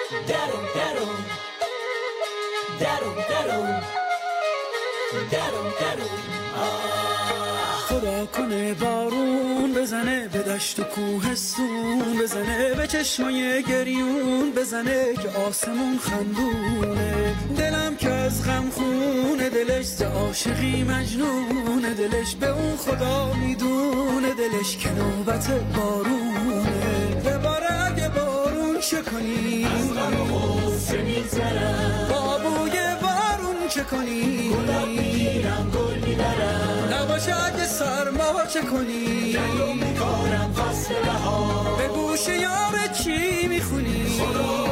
درون درون درون درون درون درون خدا کنه بارون بزنه به دشت و کوهستون، بزنه به چشمای گریون، بزنه که آسمون خندونه. دلم که از غم خونه، دلش ز عاشقی مجنونه، دلش به اون خدا میدونه، دلش که نوبت بارونه. بباره اگه بارون چه کنی، از غم و غصه میگذرم. بابوی بارون چه کنی، گلاب میگیرم گل میبرم. نباشه اگه سرما چه کنی، جنگو میکنم فصل بهار. به گوش یار چی میخونی، خدا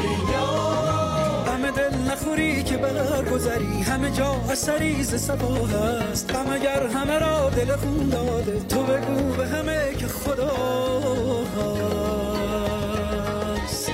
همه دل نخوری که برگذری، همه جا اثری ز صفا هست. غم اگر همه را دل خون داده، تو بگو به همه که خدا هست.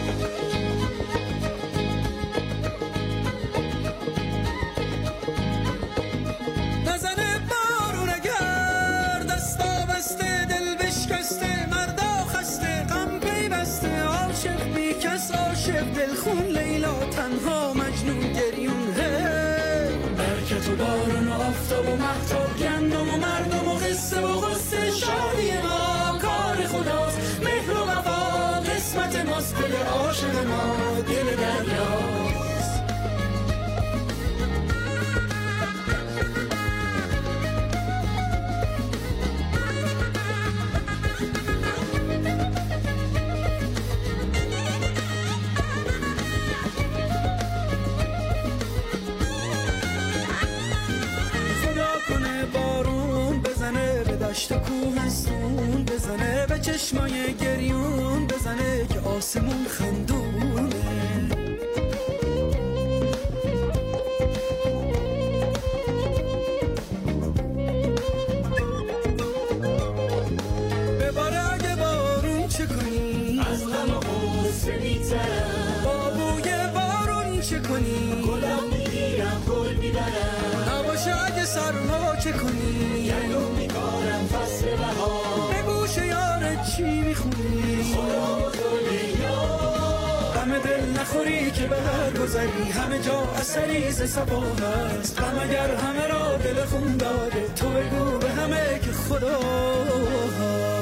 نزنه بارون اگر دستا بسته، دل بشکسته، مردا خسته، غم پیوسته، عاشق بی کس، عاشق دل خون، لیلا تنها، مجنون گریون. برکت و بارون و آفتاب و مهتاب، گندم و مردم و قصه و غصه، شادی ما کار خداست، مهر و وفا قسمت ماست. دل عاشق ما دل دریاست. دشت و کوهستون، بزنه به چشمای گریون، بزنه که آسمون خندونه. بباره اگه بارون چه کنی، از غم و غصه میگذرم. بابوی بارون چه کنی، گلاب میگیرم گل میبرم. نباشه اگه سرما چه کنی، جنگو میکنم فصل بهار. به گوش یار چی میخونی، خدا همه دل نخوری که برگذری، همه جا اثری ز صفا هست. غم اگر همه را دل خون داده، تو بگو به همه که خدا هست.